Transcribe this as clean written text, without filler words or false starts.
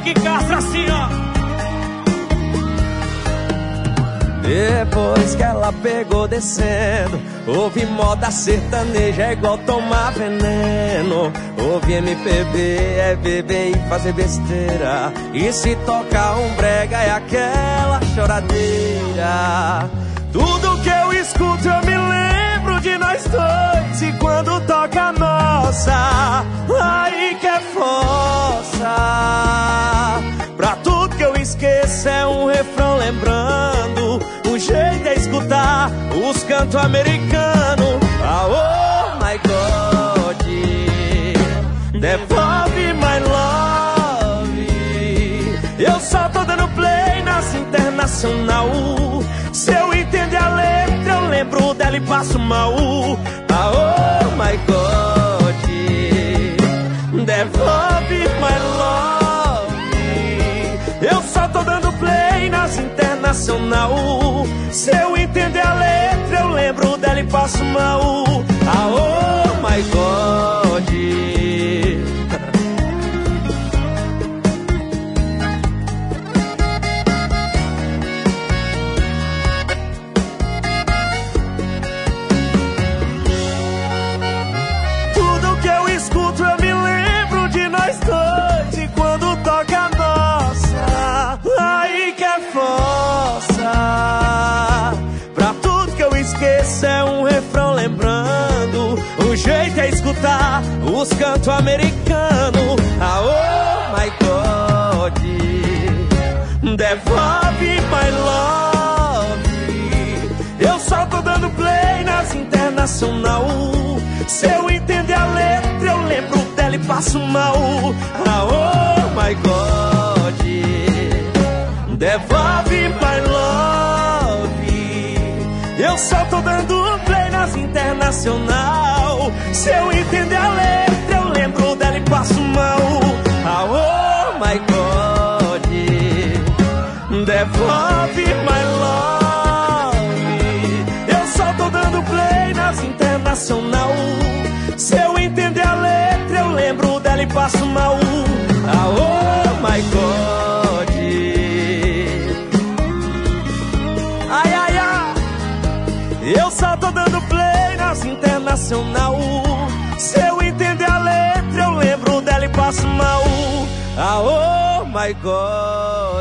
Henrique Castro assim, ó. Depois que ela pegou descendo, ouve moda sertaneja, é igual tomar veneno. Ouve MPB, é beber e fazer besteira. E se tocar um brega é aquela choradeira. Tudo que eu escuto eu me lembro de nós dois. E quando toca a nossa, aí que é força. Pra tudo que eu esqueço é um refrão lembrando. O jeito é escutar os cantos americanos. Ah, oh my God, devolve my love. Eu só tô dando play nas internacional. Se eu entender a letra eu lembro dela e passo mal. Ah, oh my God, devolve my love. Eu só tô dando play nas internacional. Se eu entender a letra eu lembro dela e passo mal. Ah, oh my God. Tudo que eu escuto eu me lembro de nós dois. E quando toca a nossa, aí que é força. Pra tudo que eu esqueço é um refrão lembrando. O jeito é escutar os cantos americanos. Ah, oh my God, devolve my love. Eu só tô dando play nas internacional. Se eu entender a letra eu lembro dela e passo mal. Ah, oh my God, devolve my love. Eu só tô dando play nas internacional. Se eu entender a letra eu lembro dela e passo mal. Ah, oh my God, devolve my love. Eu só tô dando play nas internacional. Se eu entender a letra eu lembro dela e passo mal. Ah, oh my God. Ai, ai, ai. Eu só tô dando play nas internacional. Se eu entender a letra eu lembro dela e passo mal. Ah, oh my God.